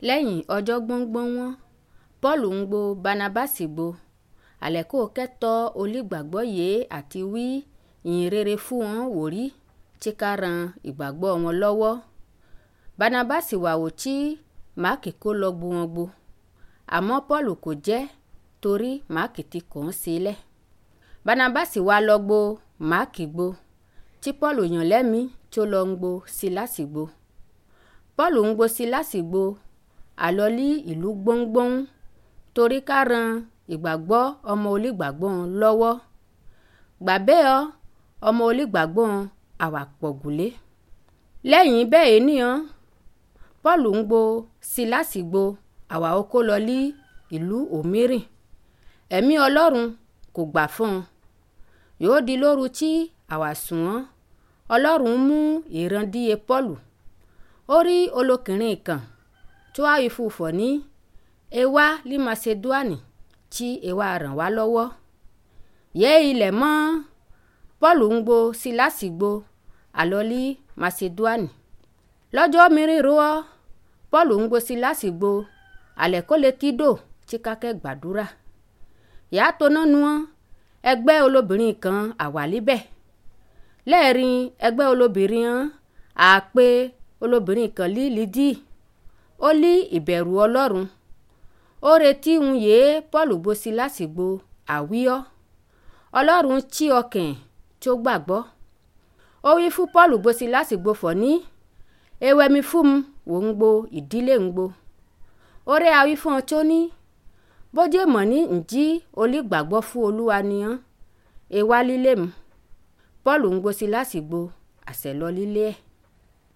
Lẹ́yìn ọjọ́ gbọ́ngbọ́n wọn, Pọ́ọ̀lù ń gbo Bánábásì gbo, àlẹ́kò kẹ́tọ́ olígbàgbọ́ yìí àti wí ìyìn rere fún wọn wòrí tí ká ran ìgbàgbọ́ wọn lọ́wọ́. Bánábásì wà wò tí Máàkì kó lọ gbu wọn gbo, àmọ́ Pọ́ọ̀lù kò jẹ́ torí Máàkì ti kàn án sílẹ̀. Bánábásì wá lọ gbo Máàkì gbo, tí Pọ́ọ̀lù yàn lẹ́mí tí ó lọ ń gbo Sílásì gbo. Pọ́ọ̀lù ń gbo Sílásì gbo àlọ́lí ìlú gbọ́ngbọ́n torí ká ran ìgbàgbọ́ ọmọ olígbàgbọ́ lọ́wọ́. Gbàgbé ọmọ olígbàgbọ́ àwàpọ̀gùlé. Lẹ́yìn bẹ́ẹ̀ níyàn, Pọ́ọ̀lù ń gbo Sílásì gbo àwà okó lọ lí ìlú òmírìn. Ẹ̀mí Ọlọ́run kò gbà fún un. Yóò di lóru tí àwà sùn wọ́n. Ọlọ́run mú ìrandíye Pọ́ọ̀lù. Ó rí olókìnrin kan tó wá ìfúfọ̀ ní ewá lí Masedúánì tí ewá ràn wá lọ́wọ́. Yẹ́ ilẹ̀ mọ́ Pọ́ọ̀lù ń gbo Sílásì gbo àlọ́lí Masedúánì. Lọ́jọ́ mìíràn rọ́ Pọ́ọ̀lù ń gbo Sílásì gbo àlẹ́kó lè tídò tí kákẹ́ gbàdúrà. Ìyá tó nánu wọn ẹgbẹ́ olóbìnrin kan àwà líbẹ̀. Lẹ́ẹ̀rin ẹgbẹ́ olóbìnrin hàn àpé olóbìnrin kan lí Lídì. Ó lí ìbẹ̀rù Ọlọ́run. Ó retí ń yé Pọ́ọ̀lù gbo Sílásì gbo àwíọ́. Ọlọ́run tí ọkàn tí ó gbàgbọ́. Ó wí fún Pọ́ọ̀lù gbo Sílásì gbo fọ̀ ní ewé mi fún mu wò ń gbo ìdílé ń gbo. Ó rẹ́ awí fún ọ tó ní bójé mọ̀ ní ǹjí olígbàgbọ́ fún Olúwa nìyàn ewá lílé mu. Pọ́ọ̀lù ń gbo Sílásì gbo àṣẹ lọ lílé ẹ̀.